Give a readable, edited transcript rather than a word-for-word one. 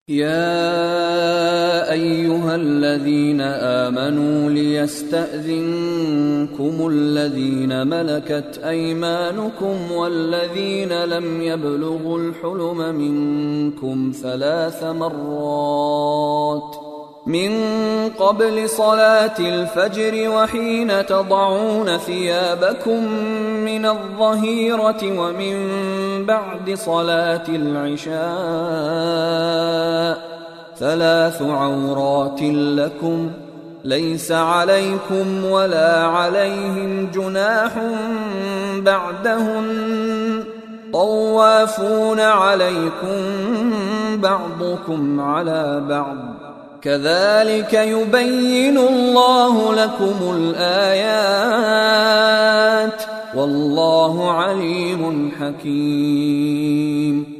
يا أيها الذين آمنوا ليستأذنكم الذين ملكت أيمانكم والذين لم يبلغوا الحلم منكم 3 مرات من قبل صلاة الفجر وحين تضعون ثيابكم من الظهيرة ومن بعد صلاة العشاء 3 عورات لكم ليس عليكم ولا عليهم جناح بعدهن طوافون عليكم بعضكم على بعض كذلك يبين الله لكم الآيات والله عليم حكيم.